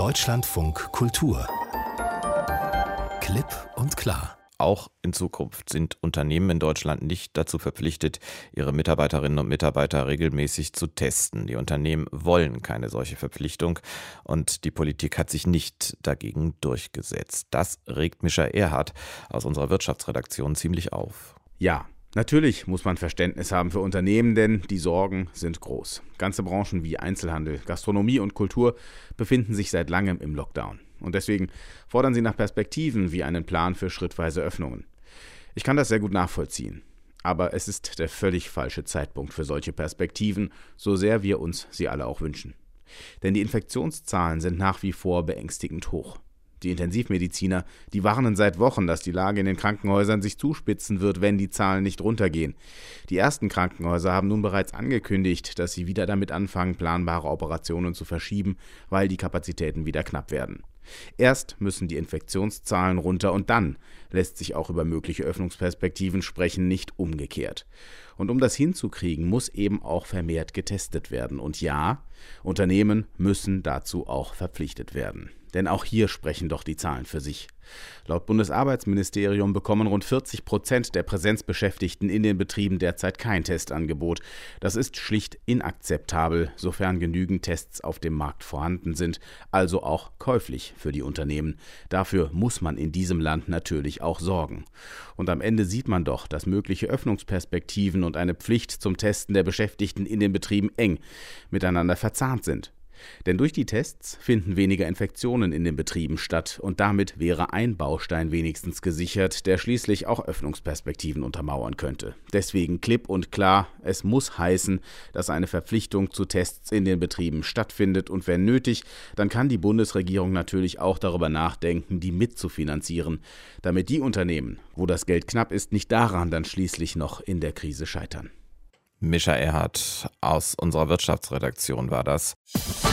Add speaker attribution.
Speaker 1: Deutschlandfunk Kultur. Klipp und klar.
Speaker 2: Auch in Zukunft sind Unternehmen in Deutschland nicht dazu verpflichtet, ihre Mitarbeiterinnen und Mitarbeiter regelmäßig zu testen. Die Unternehmen wollen keine solche Verpflichtung und die Politik hat sich nicht dagegen durchgesetzt. Das regt Mischa Erhardt aus unserer Wirtschaftsredaktion ziemlich auf.
Speaker 3: Ja, natürlich muss man Verständnis haben für Unternehmen, denn die Sorgen sind groß. Ganze Branchen wie Einzelhandel, Gastronomie und Kultur befinden sich seit langem im Lockdown. Und deswegen fordern sie nach Perspektiven wie einen Plan für schrittweise Öffnungen. Ich kann das sehr gut nachvollziehen. Aber es ist der völlig falsche Zeitpunkt für solche Perspektiven, so sehr wir uns sie alle auch wünschen. Denn die Infektionszahlen sind nach wie vor beängstigend hoch. Die Intensivmediziner, die warnen seit Wochen, dass die Lage in den Krankenhäusern sich zuspitzen wird, wenn die Zahlen nicht runtergehen. Die ersten Krankenhäuser haben nun bereits angekündigt, dass sie wieder damit anfangen, planbare Operationen zu verschieben, weil die Kapazitäten wieder knapp werden. Erst müssen die Infektionszahlen runter und dann lässt sich auch über mögliche Öffnungsperspektiven sprechen, nicht umgekehrt. Und um das hinzukriegen, muss eben auch vermehrt getestet werden. Und ja, Unternehmen müssen dazu auch verpflichtet werden. Denn auch hier sprechen doch die Zahlen für sich. Laut Bundesarbeitsministerium bekommen rund 40% der Präsenzbeschäftigten in den Betrieben derzeit kein Testangebot. Das ist schlicht inakzeptabel, sofern genügend Tests auf dem Markt vorhanden sind, also auch käuflich für die Unternehmen. Dafür muss man in diesem Land natürlich auch sorgen. Und am Ende sieht man doch, dass mögliche Öffnungsperspektiven und eine Pflicht zum Testen der Beschäftigten in den Betrieben eng miteinander verzahnt sind. Denn durch die Tests finden weniger Infektionen in den Betrieben statt und damit wäre ein Baustein wenigstens gesichert, der schließlich auch Öffnungsperspektiven untermauern könnte. Deswegen klipp und klar, es muss heißen, dass eine Verpflichtung zu Tests in den Betrieben stattfindet und wenn nötig, dann kann die Bundesregierung natürlich auch darüber nachdenken, die mitzufinanzieren, damit die Unternehmen, wo das Geld knapp ist, nicht daran dann schließlich noch in der Krise scheitern.
Speaker 2: Mischa Erhardt aus unserer Wirtschaftsredaktion war das.